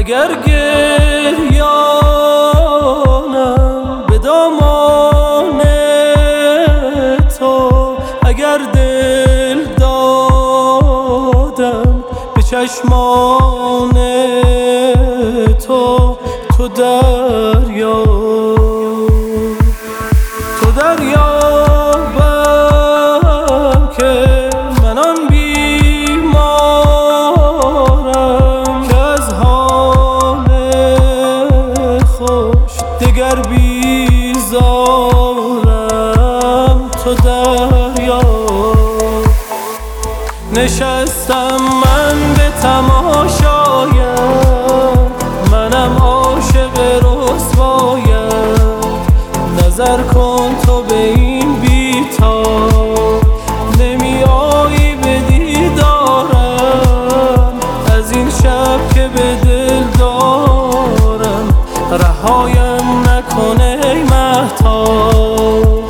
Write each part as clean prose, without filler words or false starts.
اگر گریانم به دامان تو، اگر دل دادم به چشمان تو، تو دریا دریابم که من آن بیمارم که از حال خوش دگر بیزارم. تو دریا نشستم من به تماشایت، منم عاشق رسوایت. نظر کن تو به این بی‌تاب، نمی آیی به دیدارم. از این شب که به دل دارم، رهایم نکن ای مهتاب.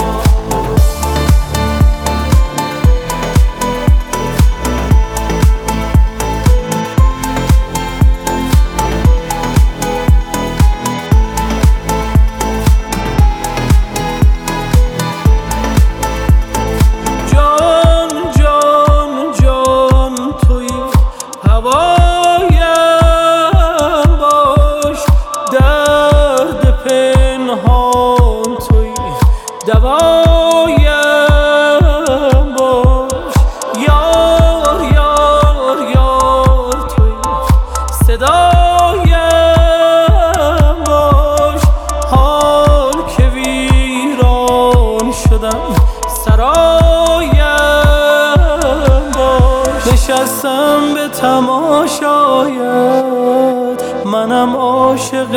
دوایم باش یار یار یار توی، صدایم باش حال که ویران شدم، سرایم باش. نشستم به تماشایت، منم عاشق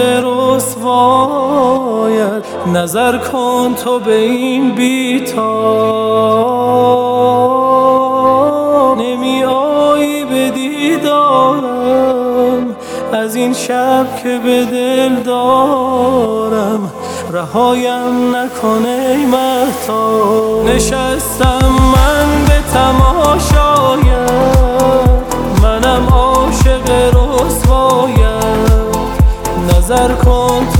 رسوایت. نظر کن تو به این بی‌تاب، نمی آیی به دیدارم. از این شب که به دل دارم، رهایم نکن ای مهتاب. نشستم من به تماشایت، منم عاشق رسوایت. نظر کن